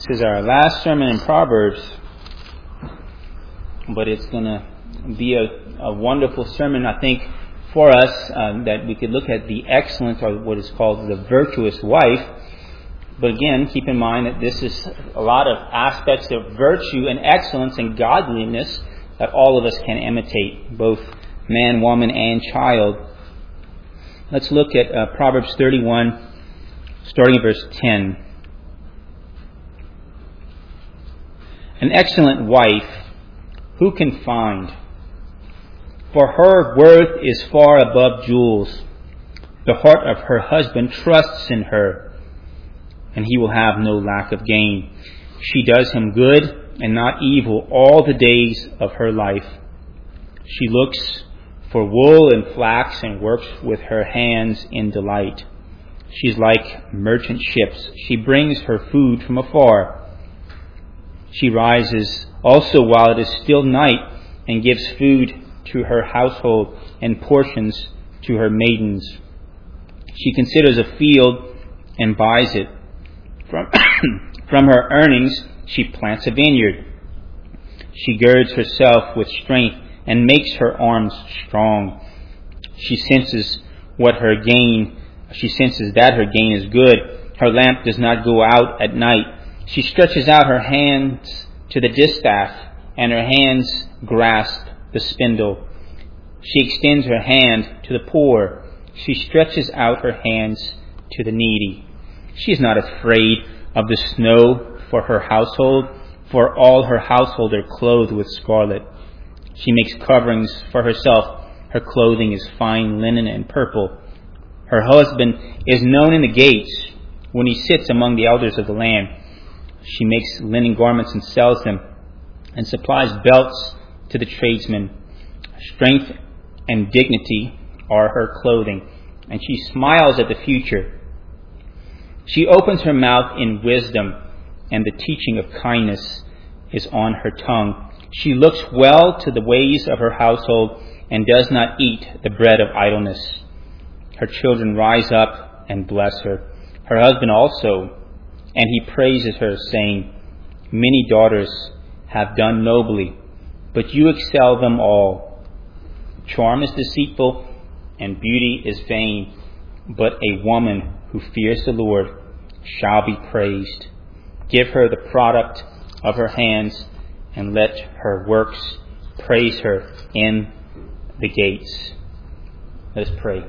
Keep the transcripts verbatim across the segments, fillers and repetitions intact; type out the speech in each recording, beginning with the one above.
This is our last sermon in Proverbs, but it's going to be a, a wonderful sermon, I think, for us, um, that we could look at the excellence, or what is called the virtuous wife. But again, keep in mind that this is a lot of aspects of virtue and excellence and godliness that all of us can imitate, both man, woman, and child. Let's look at uh, Proverbs thirty-one, starting at verse ten. An excellent wife, who can find? For her worth is far above jewels. The heart of her husband trusts in her, and he will have no lack of gain. She does him good and not evil all the days of her life. She looks for wool and flax and works with her hands in delight. She is like merchant ships. She brings her food from afar. She rises also while it is still night and gives food to her household and portions to her maidens. She considers a field and buys it. From, from her earnings she plants a vineyard. She girds herself with strength and makes her arms strong. She senses what her gain, she senses that her gain is good. Her lamp does not go out at night. She stretches out her hands to the distaff, and her hands grasp the spindle. She extends her hand to the poor. She stretches out her hands to the needy. She is not afraid of the snow for her household, for all her household are clothed with scarlet. She makes coverings for herself. Her clothing is fine linen and purple. Her husband is known in the gates when he sits among the elders of the land. She makes linen garments and sells them, and supplies belts to the tradesmen. Strength and dignity are her clothing, and she smiles at the future. She opens her mouth in wisdom, and the teaching of kindness is on her tongue. She looks well to the ways of her household, and does not eat the bread of idleness. Her children rise up and bless her, her husband also, and he praises her, saying, Many daughters have done nobly, but you excel them all. Charm is deceitful, and beauty is vain, but a woman who fears the Lord shall be praised. Give her the product of her hands, and let her works praise her in the gates. Let us pray.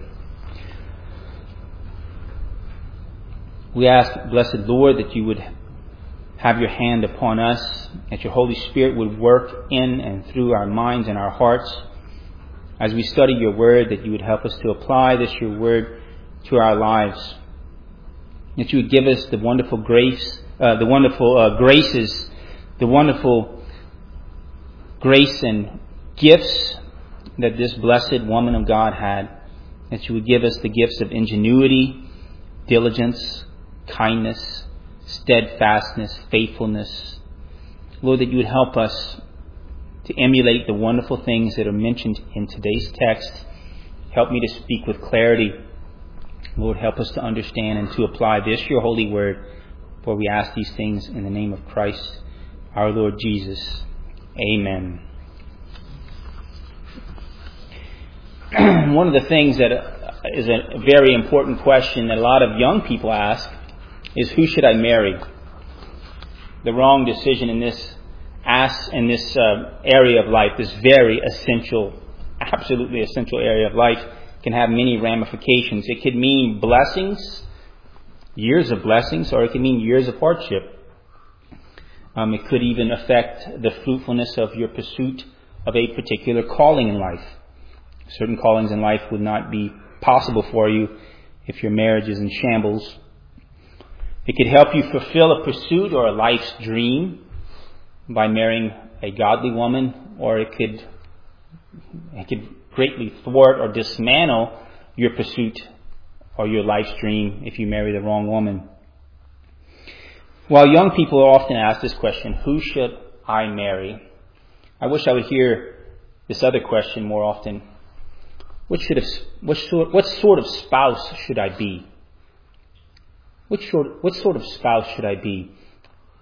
We ask, blessed Lord, that you would have your hand upon us, that your Holy Spirit would work in and through our minds and our hearts as we study your word, that you would help us to apply this, your word, to our lives. That you would give us the wonderful grace, uh, the wonderful uh, graces, the wonderful grace and gifts that this blessed woman of God had. That you would give us the gifts of ingenuity, diligence, kindness, steadfastness, faithfulness. Lord, that you would help us to emulate the wonderful things that are mentioned in today's text. Help me to speak with clarity. Lord, help us to understand and to apply this, your holy word. For we ask these things in the name of Christ, our Lord Jesus. Amen. One of the things that is a very important question that a lot of young people ask is, who should I marry? The wrong decision in this as in this uh, area of life, this very essential, absolutely essential area of life, can have many ramifications. It could mean blessings, years of blessings, or it could mean years of hardship. Um, it could even affect the fruitfulness of your pursuit of a particular calling in life. Certain callings in life would not be possible for you if your marriage is in shambles. It could help you fulfill a pursuit or a life's dream by marrying a godly woman, or it could it could greatly thwart or dismantle your pursuit or your life's dream if you marry the wrong woman. While young people are often asked this question, who should I marry? I wish I would hear this other question more often. What should have, what sort, what sort of spouse should I be? Which sort, what sort of spouse should I be?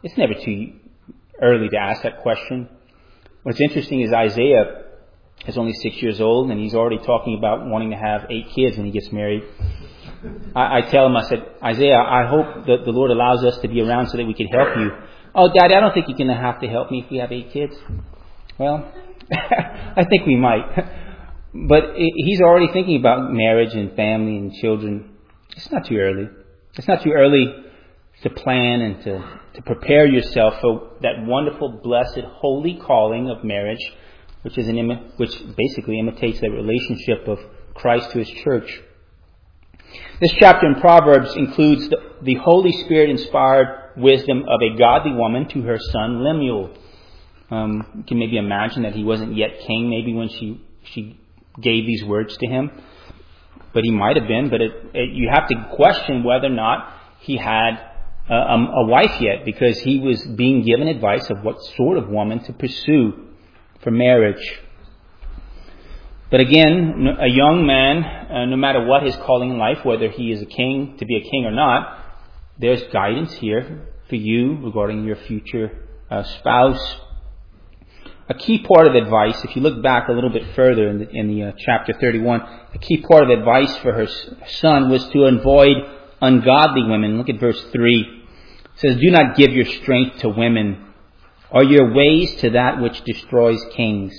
it's never too early to ask that question. What's interesting is Isaiah is only six years old, and he's already talking about wanting to have eight kids when he gets married. I, I tell him, I said, Isaiah, I hope that the Lord allows us to be around so that we can help you. Oh, Daddy, I don't think you're going to have to help me if we have eight kids. Well, I think we might. But he's already thinking about marriage and family and children. It's not too early. It's not too early to plan and to, to prepare yourself for that wonderful, blessed, holy calling of marriage, which is an imi- which basically imitates the relationship of Christ to His church. This chapter in Proverbs includes the, the Holy Spirit-inspired wisdom of a godly woman to her son Lemuel. Um, you can maybe imagine that he wasn't yet king, maybe when she she gave these words to him, but he might have been. But it, it, you have to question whether or not he had a, a, a wife yet, because he was being given advice of what sort of woman to pursue for marriage. But again, a young man, uh, no matter what his calling in life, whether he is a king, to be a king or not, there's guidance here for you regarding your future uh, spouse. A key part of advice, if you look back a little bit further in the, in the uh, chapter thirty-one, a key part of advice for her son was to avoid ungodly women. Look at verse three. It says, "Do not give your strength to women, or your ways to that which destroys kings."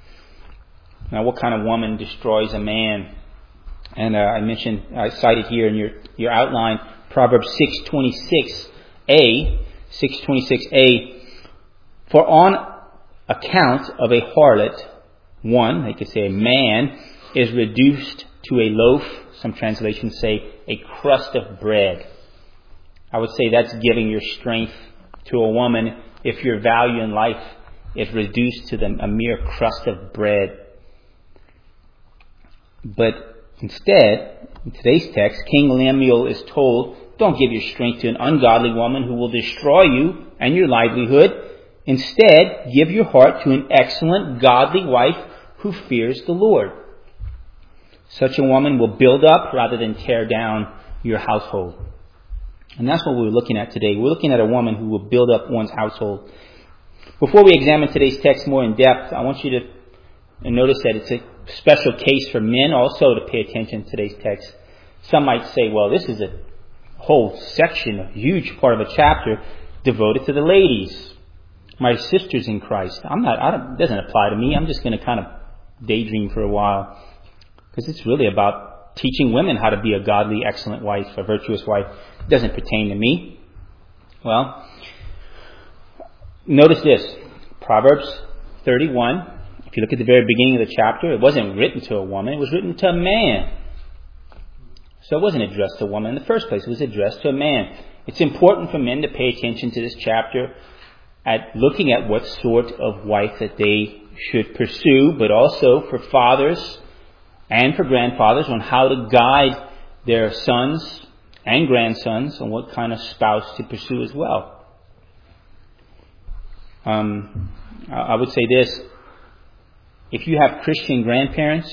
Now, what kind of woman destroys a man? And uh, I mentioned, I cited here in your, your outline, Proverbs six twenty-six a, six twenty-six a, "For on account of a harlot, one," they could say a man, "is reduced to a loaf," some translations say a crust of bread. I would say that's giving your strength to a woman if your value in life is reduced to the, a mere crust of bread. But instead, in today's text, King Lemuel is told, don't give your strength to an ungodly woman who will destroy you and your livelihood. Instead, give your heart to an excellent, godly wife who fears the Lord. Such a woman will build up rather than tear down your household. And that's what we're looking at today. We're looking at a woman who will build up one's household. Before we examine today's text more in depth, I want you to notice that it's a special case for men also to pay attention to today's text. Some might say, well, this is a whole section, a huge part of a chapter devoted to the ladies, my sisters in Christ. I'm not, I don't, it doesn't apply to me. I'm just going to kind of daydream for a while, because it's really about teaching women how to be a godly, excellent wife, a virtuous wife. It doesn't pertain to me. Well, notice this. Proverbs thirty-one. If you look at the very beginning of the chapter, it wasn't written to a woman. It was written to a man. So it wasn't addressed to a woman in the first place. It was addressed to a man. It's important for men to pay attention to this chapter, at looking at what sort of wife that they should pursue, but also for fathers and for grandfathers on how to guide their sons and grandsons on what kind of spouse to pursue as well. Um, I would say this. If you have Christian grandparents,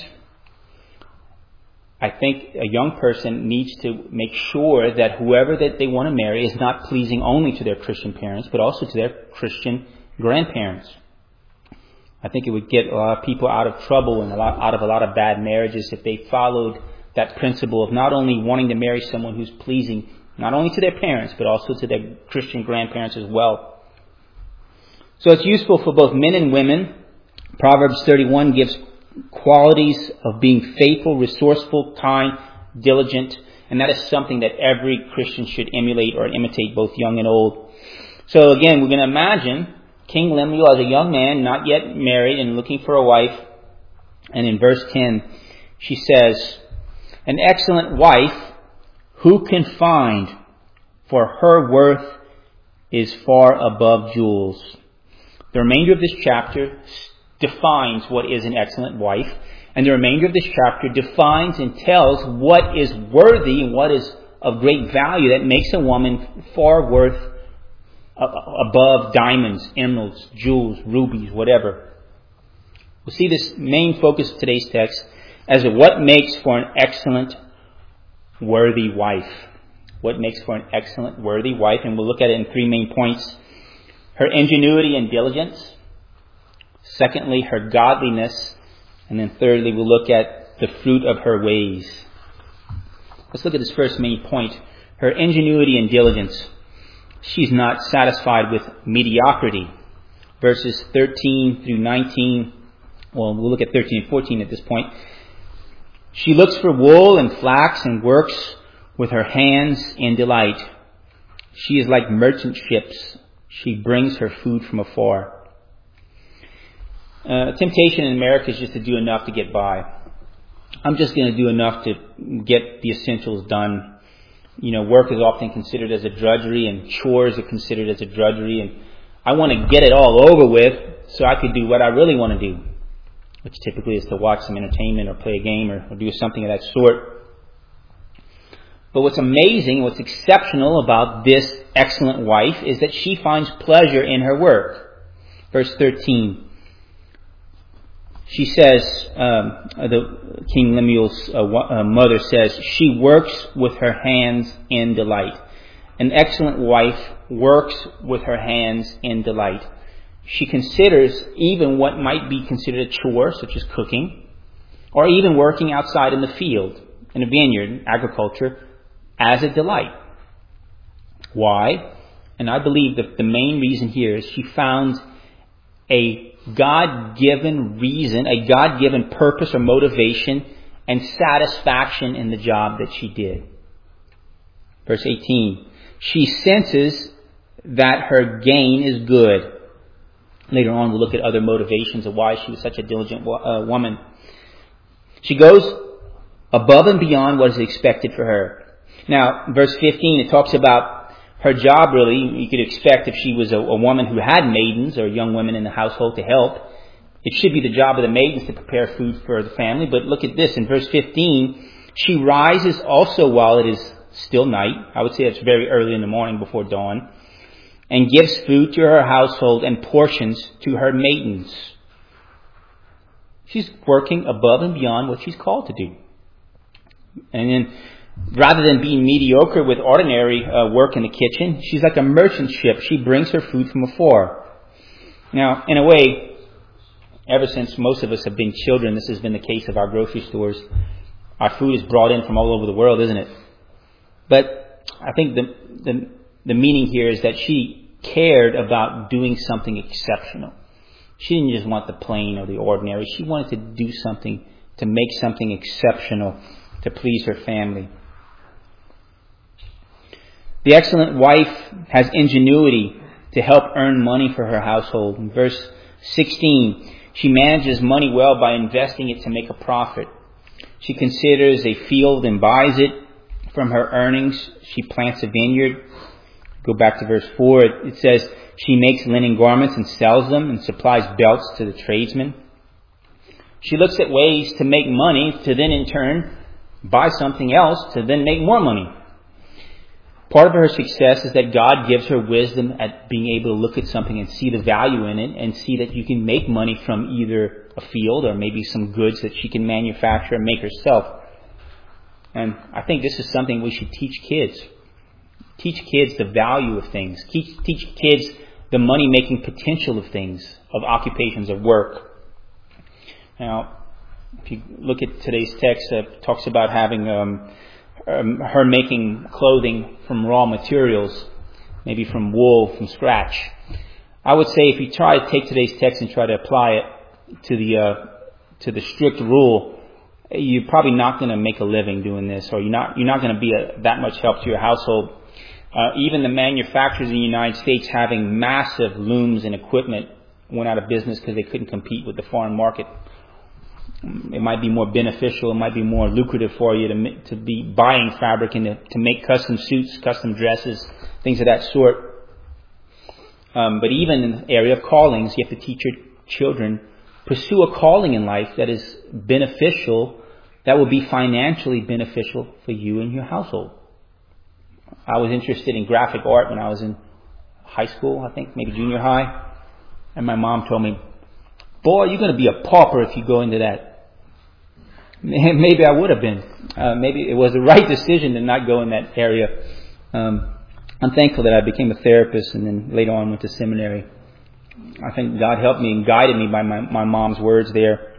I think a young person needs to make sure that whoever that they want to marry is not pleasing only to their Christian parents, but also to their Christian grandparents. I think it would get a lot of people out of trouble and a lot, out of a lot of bad marriages if they followed that principle of not only wanting to marry someone who's pleasing not only to their parents, but also to their Christian grandparents as well. So it's useful for both men and women. Proverbs thirty-one gives qualities of being faithful, resourceful, kind, diligent, and that is something that every Christian should emulate or imitate, both young and old. So again, we're going to imagine King Lemuel as a young man, not yet married and looking for a wife. And in verse ten, she says, "An excellent wife who can find, for her worth is far above jewels." The remainder of this chapter defines what is an excellent wife, and the remainder of this chapter defines and tells what is worthy and what is of great value that makes a woman far worth above diamonds, emeralds, jewels, rubies, whatever. We'll see this main focus of today's text as to what makes for an excellent, worthy wife. What makes for an excellent, worthy wife, and we'll look at it in three main points. her ingenuity and diligence. Secondly, her godliness. And then thirdly, we'll look at the fruit of her ways. Let's look at this first main point. Her ingenuity and diligence. She's not satisfied with mediocrity. Verses thirteen through nineteen. Well, we'll look at thirteen and fourteen at this point. She looks for wool and flax and works with her hands in delight. She is like merchant ships. She brings her food from afar. Uh, temptation in America is just to do enough to get by. I'm just going to do enough to get the essentials done. You know, work is often considered as a drudgery, and chores are considered as a drudgery, and I want to get it all over with so I could do what I really want to do, which typically is to watch some entertainment or play a game or, or do something of that sort. But what's amazing, what's exceptional about this excellent wife is that she finds pleasure in her work. Verse thirteen. She says, um, the King Lemuel's uh, uh, mother says, she works with her hands in delight. An excellent wife works with her hands in delight. She considers even what might be considered a chore, such as cooking, or even working outside in the field, in a vineyard, agriculture, as a delight. Why? And I believe that the main reason here is she found a God-given reason, a God-given purpose or motivation and satisfaction in the job that she did. Verse eighteen. She senses that her gain is good. Later on we'll look at other motivations of why she was such a diligent uh, woman. She goes above and beyond what is expected for her. Now, verse fifteen, it talks about her job, really. You could expect if she was a, a woman who had maidens or young women in the household to help, it should be the job of the maidens to prepare food for the family. But look at this. In verse fifteen, she rises also while it is still night. I would say it's very early in the morning before dawn. And gives food to her household and portions to her maidens. She's working above and beyond what she's called to do. And then, rather than being mediocre with ordinary uh, work in the kitchen, she's like a merchant ship. She brings her food from afar. Now, in a way, ever since most of us have been children, this has been the case of our grocery stores. Our food is brought in from all over the world, isn't it? But I think the the, the meaning here is that she cared about doing something exceptional. She didn't just want the plain or the ordinary. She wanted to do something, to make something exceptional to please her family. The excellent wife has ingenuity to help earn money for her household. In verse sixteen, she manages money well by investing it to make a profit. She considers a field and buys it. From her earnings, she plants a vineyard. Go back to verse four. It says she makes linen garments and sells them and supplies belts to the tradesmen. She looks at ways to make money to then in turn buy something else to then make more money. Part of her success is that God gives her wisdom at being able to look at something and see the value in it and see that you can make money from either a field or maybe some goods that she can manufacture and make herself. And I think this is something we should teach kids. Teach kids the value of things. Teach, teach kids the money-making potential of things, of occupations, of work. Now, if you look at today's text, uh, it talks about having um, um, her making clothing from raw materials, maybe from wool, from scratch. I would say if you try to take today's text and try to apply it to the uh, to the strict rule, you're probably not going to make a living doing this, or you're not you're not going to be a, that much help to your household. Uh, even the manufacturers in the United States having massive looms and equipment went out of business because they couldn't compete with the foreign market. It might be more beneficial, it might be more lucrative for you to to be buying fabric and to, to make custom suits, custom dresses, things of that sort. Um, but even in the area of callings, you have to teach your children, pursue a calling in life that is beneficial, that will be financially beneficial for you and your household. I was interested in graphic art when I was in high school, I think, maybe junior high. And my mom told me, boy, you're going to be a pauper if you go into that. Maybe I would have been. Uh, maybe it was the right decision to not go in that area. Um, I'm thankful that I became a therapist and then later on went to seminary. I think God helped me and guided me by my, my mom's words there.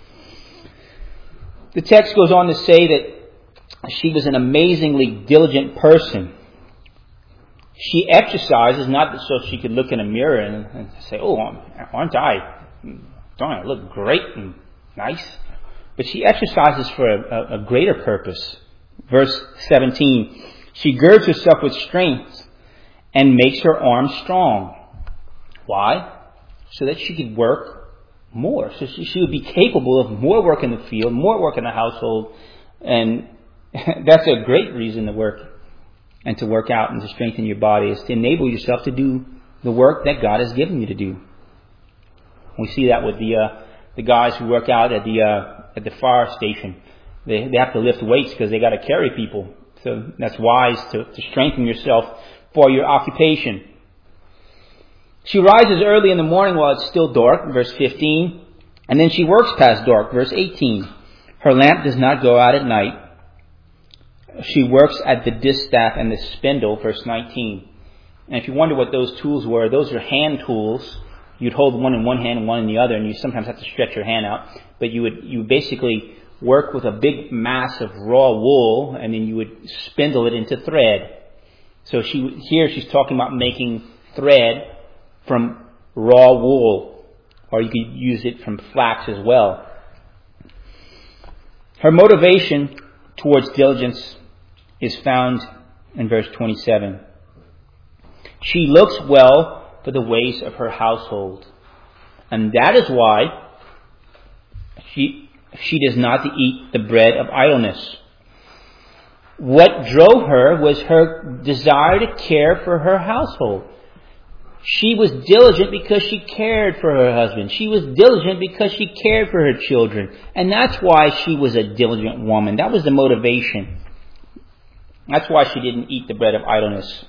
The text goes on to say that she was an amazingly diligent person. She exercises not so she could look in a mirror and, and say, oh, aren't I, don't I look great and nice? But she exercises for a, a, a greater purpose. Verse seventeen, she girds herself with strength and makes her arms strong. Why? So that she could work more. So she, she would be capable of more work in the field, more work in the household. And that's a great reason to work and to work out and to strengthen your body, is to enable yourself to do the work that God has given you to do. We see that with the uh, the guys who work out at the uh, at the fire station. They they have to lift weights because they got to carry people. So that's wise to, to strengthen yourself for your occupation. She rises early in the morning while it's still dark, verse fifteen, and then she works past dark, verse eighteen. Her lamp does not go out at night. She works at the distaff and the spindle, verse nineteen. And if you wonder what those tools were, those are hand tools. You'd hold one in one hand and one in the other, and you sometimes have to stretch your hand out. But you would you basically work with a big mass of raw wool, and then you would spindle it into thread. So she here she's talking about making thread from raw wool, or you could use it from flax as well. Her motivation towards diligence is found in verse twenty-seven. She looks well for the ways of her household, and that is why she she does not eat the bread of idleness. What drove her was her desire to care for her household. She was diligent because she cared for her husband. She was diligent because she cared for her children. And that's why she was a diligent woman. That was the motivation. That's why she didn't eat the bread of idleness.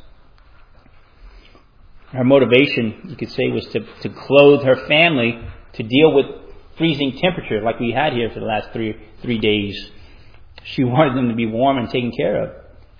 Her motivation, you could say, was to, to clothe her family, to deal with freezing temperature like we had here for the last three three days. She wanted them to be warm and taken care of.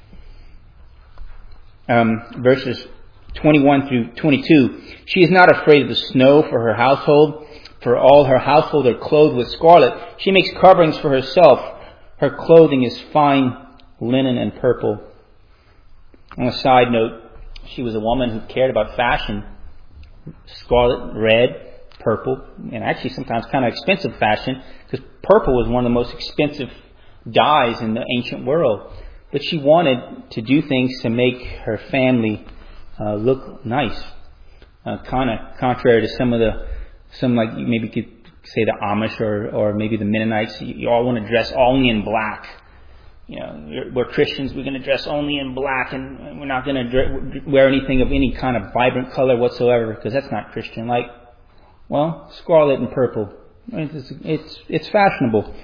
Um, verses twenty-one through twenty-two. She is not afraid of the snow for her household, for all her household are clothed with scarlet. She makes coverings for herself. Her clothing is fine linen and purple. On a side note, she was a woman who cared about fashion. Scarlet, red, purple, and actually sometimes kind of expensive fashion, because purple was one of the most expensive dyes in the ancient world. But she wanted to do things to make her family uh, look nice. Uh, kind of contrary to some of the, some like maybe you could say the Amish or, or maybe the Mennonites. You, you all want to dress only in black. You know, we're Christians, we're going to dress only in black, and we're not going to wear anything of any kind of vibrant color whatsoever, because that's not Christian. Like, well, scarlet and purple. It's it's, it's fashionable.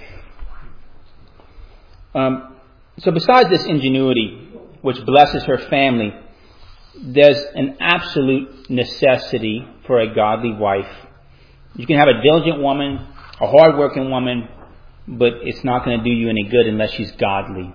Um, so besides this ingenuity, which blesses her family, there's an absolute necessity for a godly wife. You can have a diligent woman, a hard-working woman, but it's not going to do you any good unless she's godly.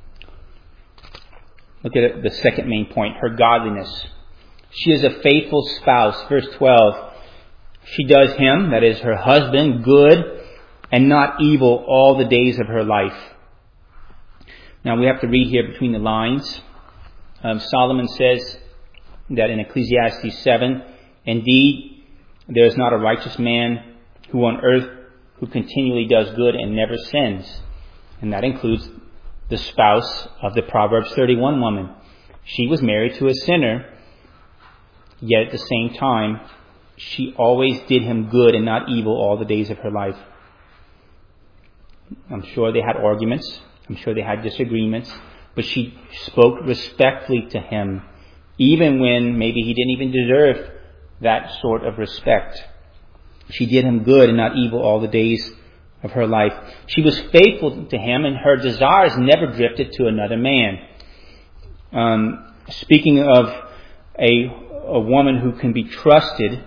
Look at the second main point, her godliness. She is a faithful spouse. Verse twelve. She does him, that is her husband, good and not evil all the days of her life. Now we have to read here between the lines. Um, Solomon says that in Ecclesiastes seven, indeed, there is not a righteous man who on earth who continually does good and never sins. And that includes the spouse of the Proverbs thirty-one woman. She was married to a sinner, yet at the same time, she always did him good and not evil all the days of her life. I'm sure they had arguments. I'm sure they had disagreements. But she spoke respectfully to him, even when maybe he didn't even deserve that sort of respect. She did him good and not evil all the days of her life. She was faithful to him, and her desires never drifted to another man. Um, speaking of a, a woman who can be trusted,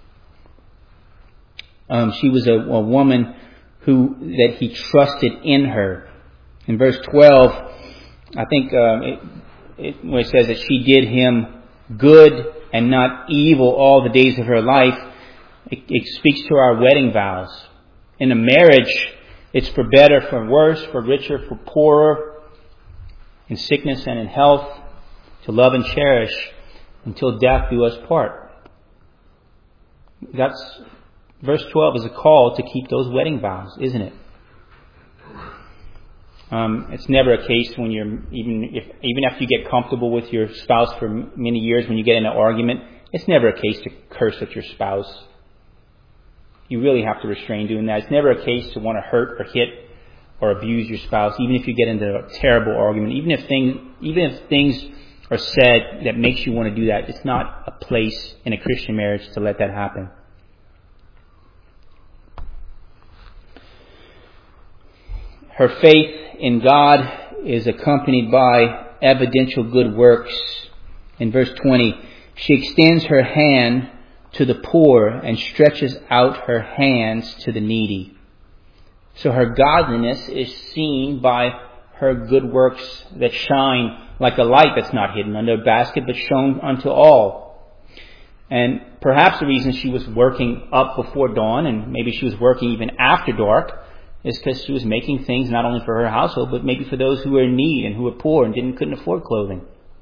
um, she was a, a woman who that he trusted in her. In verse twelve, I think um, it, it, where it says that she did him good and not evil all the days of her life, it, it speaks to our wedding vows. In a marriage, it's for better, for worse, for richer, for poorer, in sickness and in health, to love and cherish until death do us part. That's verse twelve is a call to keep those wedding vows, isn't it? Um, it's never a case when you're even if even after you get comfortable with your spouse for many years, when you get in an argument, it's never a case to curse at your spouse. You really have to restrain doing that. It's never a case to want to hurt or hit or abuse your spouse, even if you get into a terrible argument. Even if things, even if things are said that makes you want to do that, it's not a place in a Christian marriage to let that happen. Her faith in God is accompanied by evidential good works. In verse twenty, she extends her hand to the poor and stretches out her hands to the needy. So her godliness is seen by her good works that shine like a light that's not hidden under a basket but shown unto all. And perhaps the reason she was working up before dawn, and maybe she was working even after dark, is because she was making things not only for her household, but maybe for those who were in need and who were poor and didn't couldn't afford clothing.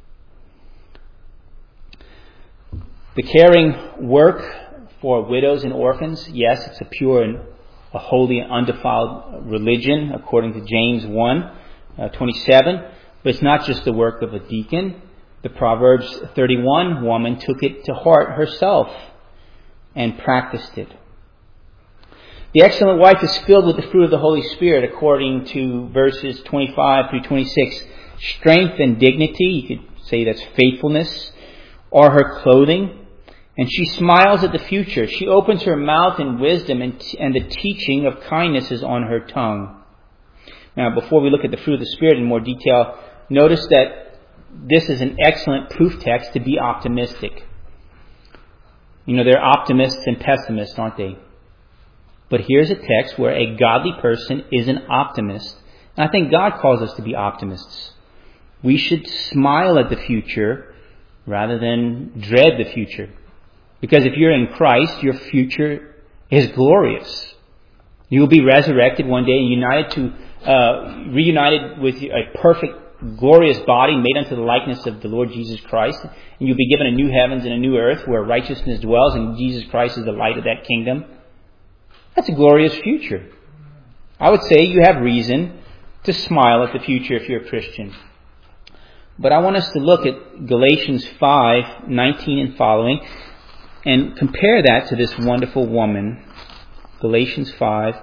The caring work for widows and orphans, yes, it's a pure and a holy and undefiled religion, according to James one, uh, twenty-seven. But it's not just the work of a deacon. The Proverbs thirty-one woman took it to heart herself and practiced it. The excellent wife is filled with the fruit of the Holy Spirit, according to verses twenty-five through twenty-six. Strength and dignity, you could say that's faithfulness, are her clothing. And she smiles at the future. She opens her mouth in wisdom, and, t- and the teaching of kindness is on her tongue. Now, before we look at the fruit of the Spirit in more detail, notice that this is an excellent proof text to be optimistic. You know, there are optimists and pessimists, aren't they? But here's a text where a godly person is an optimist. And I think God calls us to be optimists. We should smile at the future rather than dread the future. Because if you're in Christ, your future is glorious. You will be resurrected one day and united to, uh, reunited with a perfect, glorious body made unto the likeness of the Lord Jesus Christ. And you'll be given a new heavens and a new earth where righteousness dwells, and Jesus Christ is the light of that kingdom. That's a glorious future. I would say you have reason to smile at the future if you're a Christian. But I want us to look at Galatians five nineteen and following, and compare that to this wonderful woman. Galatians five.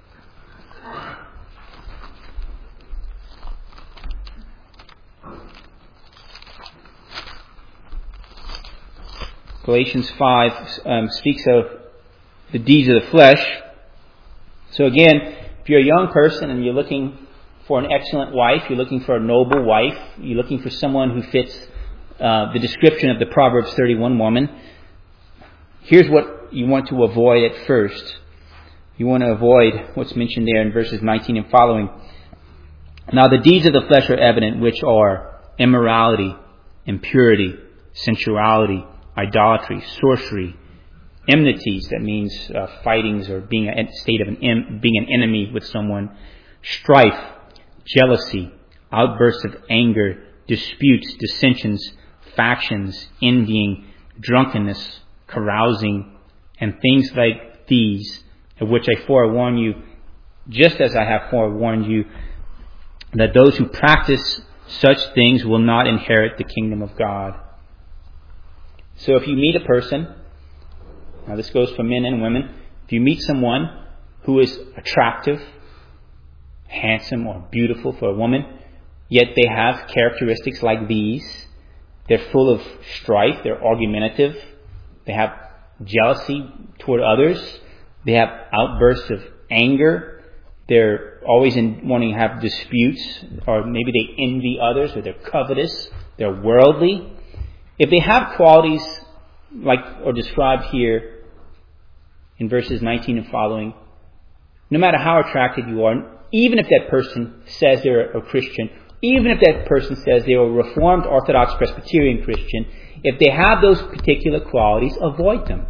Galatians five um, speaks of the deeds of the flesh. So again, if you're a young person and you're looking for an excellent wife, you're looking for a noble wife, you're looking for someone who fits uh, the description of the Proverbs thirty-one woman, here's what you want to avoid at first. You want to avoid what's mentioned there in verses nineteen and following. Now the deeds of the flesh are evident, which are immorality, impurity, sensuality, idolatry, sorcery, enmities, that means uh, fightings or being a state of an em- being an enemy with someone, strife, jealousy, outbursts of anger, disputes, dissensions, factions, envying, drunkenness, carousing, and things like these, of which I forewarn you, just as I have forewarned you, that those who practice such things will not inherit the kingdom of God. So if you meet a person, now this goes for men and women, if you meet someone who is attractive, handsome, or beautiful for a woman, yet they have characteristics like these, they're full of strife, they're argumentative, they have jealousy toward others, they have outbursts of anger, they're always in wanting to have disputes, or maybe they envy others, or they're covetous, they're worldly. If they have qualities like or described here in verses nineteen and following, no matter how attractive you are, even if that person says they're a Christian, even if that person says they are a Reformed, Orthodox, Presbyterian Christian, if they have those particular qualities, avoid them.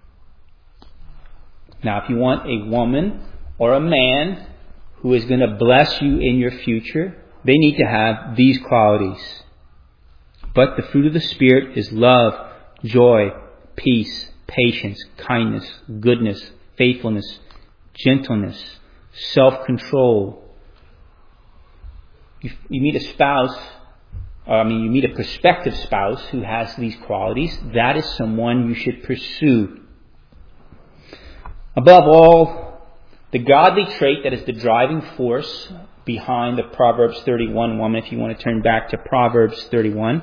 Now, if you want a woman or a man who is going to bless you in your future, they need to have these qualities. But the fruit of the Spirit is love, joy, peace, patience, kindness, goodness, faithfulness, gentleness, self-control. You, you meet a spouse, or I mean, you meet a prospective spouse who has these qualities. That is someone you should pursue. Above all, the godly trait that is the driving force behind the Proverbs thirty-one woman, if you want to turn back to Proverbs thirty-one,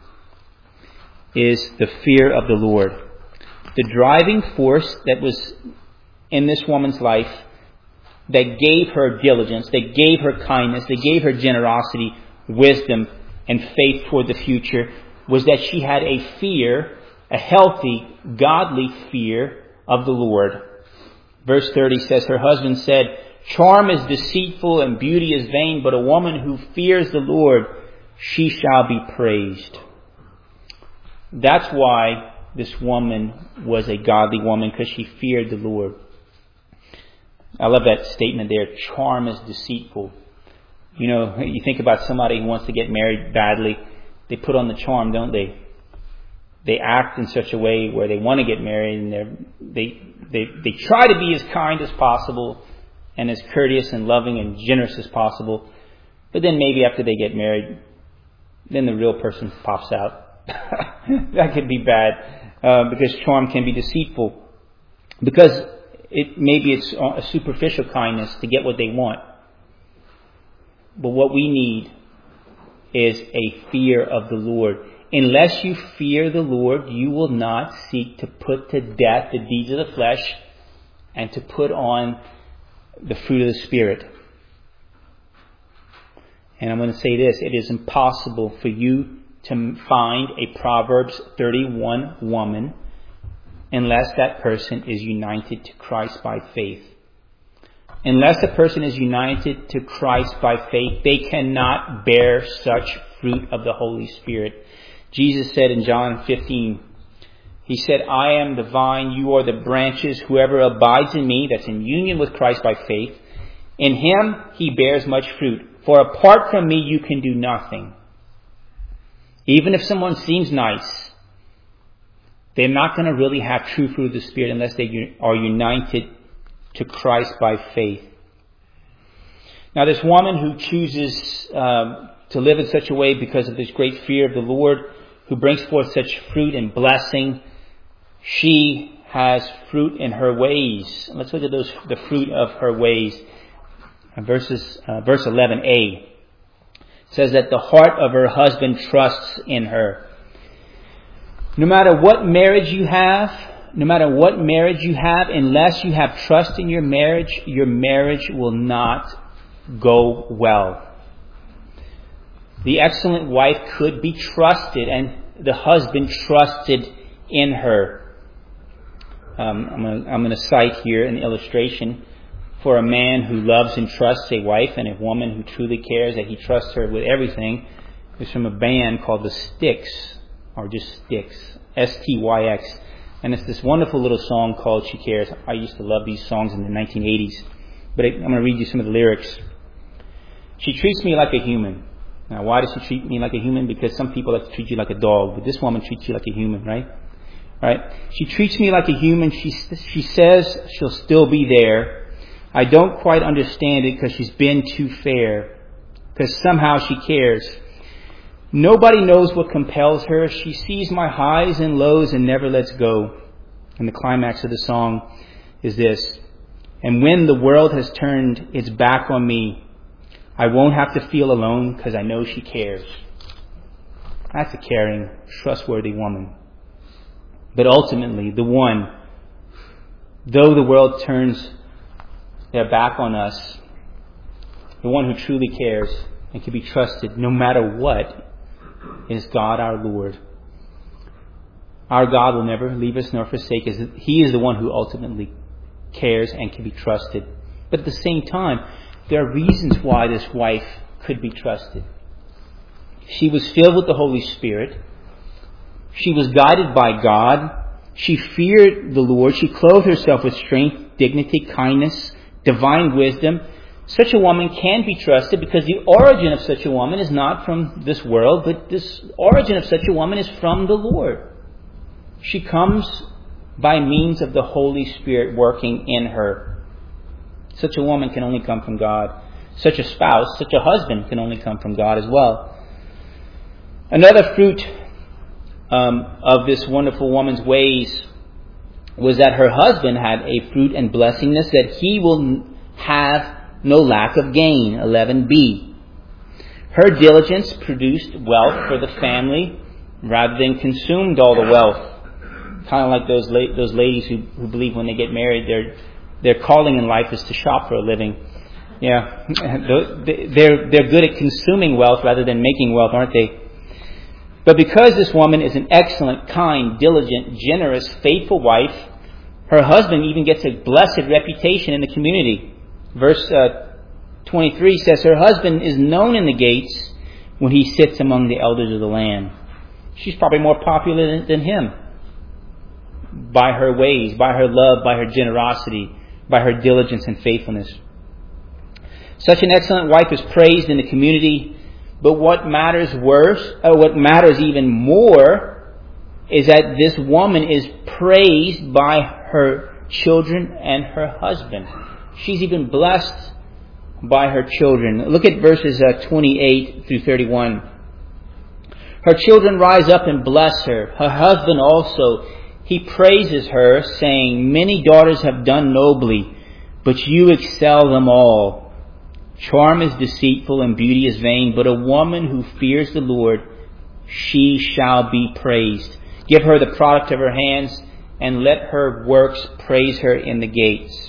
is the fear of the Lord. The driving force that was in this woman's life that gave her diligence, that gave her kindness, that gave her generosity, wisdom, and faith for the future was that she had a fear, a healthy, godly fear of the Lord. Verse thirty says, her husband said, charm is deceitful and beauty is vain, but a woman who fears the Lord, she shall be praised. That's why this woman was a godly woman, because she feared the Lord. I love that statement there, charm is deceitful. You know, you think about somebody who wants to get married badly, they put on the charm, don't they? They act in such a way where they want to get married, and they're, they they they try to be as kind as possible and as courteous and loving and generous as possible. But then maybe after they get married, then the real person pops out. That could be bad, uh, because charm can be deceitful. Because it maybe it's a superficial kindness to get what they want. But what we need is a fear of the Lord. Unless you fear the Lord, you will not seek to put to death the deeds of the flesh and to put on the fruit of the Spirit. And I'm going to say this, it is impossible for you to find a Proverbs thirty-one woman unless that person is united to Christ by faith. Unless a person is united to Christ by faith, they cannot bear such fruit of the Holy Spirit. Jesus said in John fifteen, He said, I am the vine, you are the branches. Whoever abides in me, that's in union with Christ by faith, in Him he bears much fruit. For apart from me you can do nothing. Even if someone seems nice, they're not going to really have true fruit of the Spirit unless they are united to Christ by faith. Now, this woman who chooses um, to live in such a way because of this great fear of the Lord, who brings forth such fruit and blessing, she has fruit in her ways. Let's look at those, the fruit of her ways. Verses, uh, verse eleven a says that the heart of her husband trusts in her. No matter what marriage you have, no matter what marriage you have, unless you have trust in your marriage, your marriage will not go well. The excellent wife could be trusted, and the husband trusted in her. Um, I'm going I'm to cite here an illustration for a man who loves and trusts a wife, and a woman who truly cares that he trusts her with everything. It's from a band called the Styx, or just Styx, S T Y X. And it's this wonderful little song called She Cares. I used to love these songs in the nineteen eighties. But I'm going to read you some of the lyrics. She treats me like a human. Now, why does she treat me like a human? Because some people like to treat you like a dog, but this woman treats you like a human, right? Right? She treats me like a human. She she says she'll still be there. I don't quite understand it because she's been too fair. Because somehow she cares. Nobody knows what compels her. She sees my highs and lows and never lets go. And the climax of the song is this. And when the world has turned its back on me, I won't have to feel alone because I know she cares. That's a caring, trustworthy woman. But ultimately, the one, though the world turns their back on us, the one who truly cares and can be trusted no matter what is God our Lord. Our God will never leave us nor forsake us. He is the one who ultimately cares and can be trusted. But at the same time, there are reasons why this wife could be trusted. She was filled with the Holy Spirit. She was guided by God. She feared the Lord. She clothed herself with strength, dignity, kindness, divine wisdom. Such a woman can be trusted because the origin of such a woman is not from this world, but this origin of such a woman is from the Lord. She comes by means of the Holy Spirit working in her. Such a woman can only come from God. Such a spouse, such a husband can only come from God as well. Another fruit um, of this wonderful woman's ways was that her husband had a fruit and blessingness that he will have no lack of gain. eleven b. Her diligence produced wealth for the family rather than consumed all the wealth. Kind of like those la- those ladies who, who believe when they get married, their their calling in life is to shop for a living. Yeah, they're they're good at consuming wealth rather than making wealth, aren't they? But because this woman is an excellent, kind, diligent, generous, faithful wife, her husband even gets a blessed reputation in the community. Verse uh, twenty-three says, her husband is known in the gates when he sits among the elders of the land. She's probably more popular than, than him by her ways, by her love, by her generosity, by her diligence and faithfulness. Such an excellent wife is praised in the community, but what matters worse, or what matters even more, is that this woman is praised by her children and her husband. She's even blessed by her children. Look at verses uh, twenty-eight through thirty-one. Her children rise up and bless her. Her husband also, he praises her, saying, many daughters have done nobly, but you excel them all. Charm is deceitful and beauty is vain, but a woman who fears the Lord, she shall be praised. Give her the product of her hands, and let her works praise her in the gates.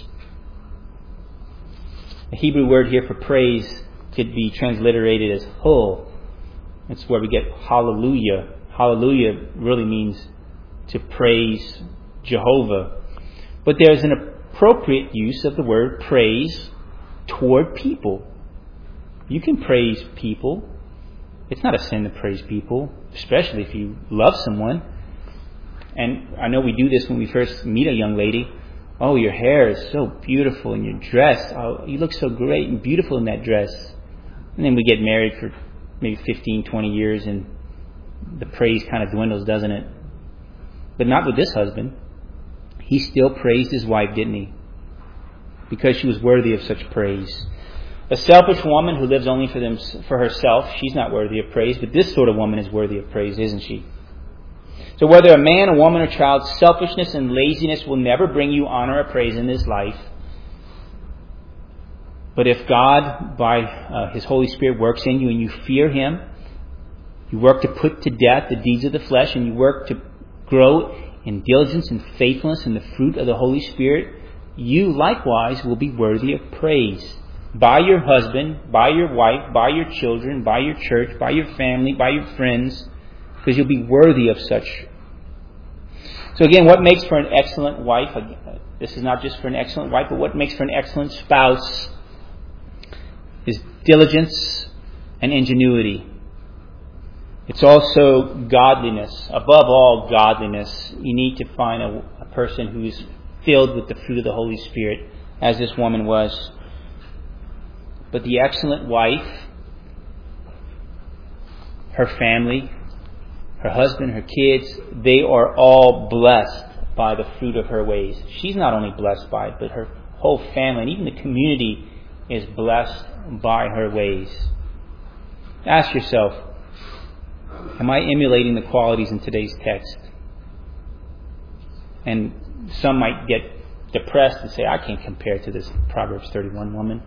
The Hebrew word here for praise could be transliterated as hul. That's where we get hallelujah. Hallelujah really means to praise Jehovah. But there's an appropriate use of the word praise toward people. You can praise people. It's not a sin to praise people, especially if you love someone. And I know we do this when we first meet a young lady. Oh, your hair is so beautiful and your dress, oh, you look so great and beautiful in that dress. And then we get married for maybe fifteen, twenty years and the praise kind of dwindles, doesn't it? But not with this husband. He still praised his wife, didn't he? Because she was worthy of such praise. A selfish woman who lives only for them, for herself, she's not worthy of praise. But this sort of woman is worthy of praise, isn't she? So whether a man, a woman, or child, selfishness and laziness will never bring you honor or praise in this life. But if God, by uh, His Holy Spirit, works in you and you fear Him, you work to put to death the deeds of the flesh, and you work to grow in diligence and faithfulness and the fruit of the Holy Spirit, you likewise will be worthy of praise by your husband, by your wife, by your children, by your church, by your family, by your friends, because you'll be worthy of such. So again, what makes for an excellent wife? This is not just for an excellent wife, but what makes for an excellent spouse is diligence and ingenuity. It's also godliness. Above all, godliness. You need to find a, a person who is filled with the fruit of the Holy Spirit, as this woman was. But the excellent wife, her family, her husband, her kids, they are all blessed by the fruit of her ways. She's not only blessed by it, but her whole family and even the community is blessed by her ways. Ask yourself, am I emulating the qualities in today's text? And some might get depressed and say, I can't compare to this Proverbs thirty-one woman.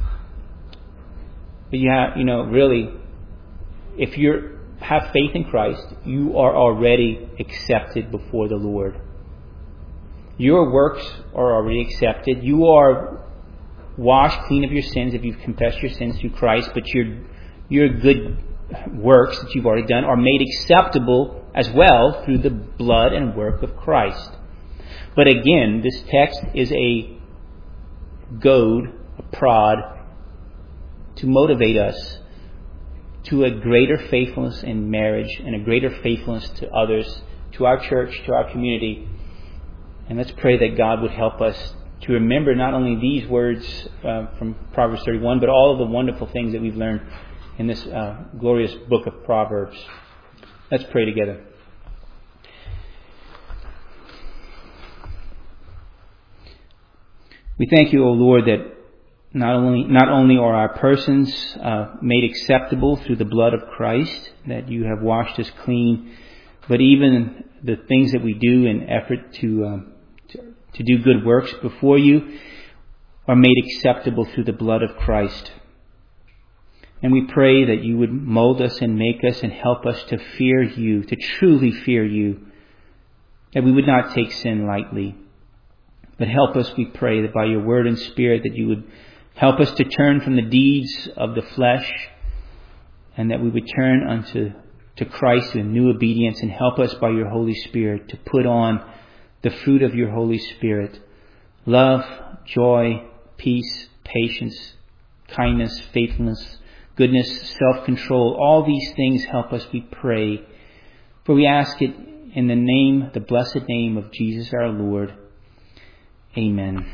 But you have, you know, really, if you have faith in Christ, you are already accepted before the Lord. Your works are already accepted. You are washed clean of your sins if you've confessed your sins through Christ, but your your good works that you've already done are made acceptable as well through the blood and work of Christ. But again, this text is a goad, a prod, to motivate us to a greater faithfulness in marriage and a greater faithfulness to others, to our church, to our community. And let's pray that God would help us to remember not only these words uh, from Proverbs thirty-one, but all of the wonderful things that we've learned in this uh, glorious book of Proverbs. Let's pray together. We thank you, O Lord, that not only not only are our persons uh, made acceptable through the blood of Christ, that you have washed us clean, but even the things that we do in effort to, uh, to to do good works before you are made acceptable through the blood of Christ. And we pray that you would mold us and make us and help us to fear you, to truly fear you, that we would not take sin lightly. But help us, we pray, that by your word and spirit that you would help us to turn from the deeds of the flesh, and that we would turn unto to Christ in new obedience, and help us by your Holy Spirit to put on the fruit of your Holy Spirit: love, joy, peace, patience, kindness, faithfulness, goodness, self-control. All these things help us, we pray. For we ask it in the name, the blessed name of Jesus our Lord. Amen.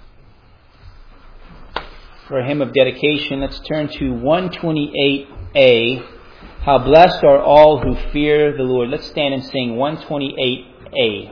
For a hymn of dedication, let's turn to one twenty-eight A. How blessed are all who fear the Lord. Let's stand and sing one twenty-eight A.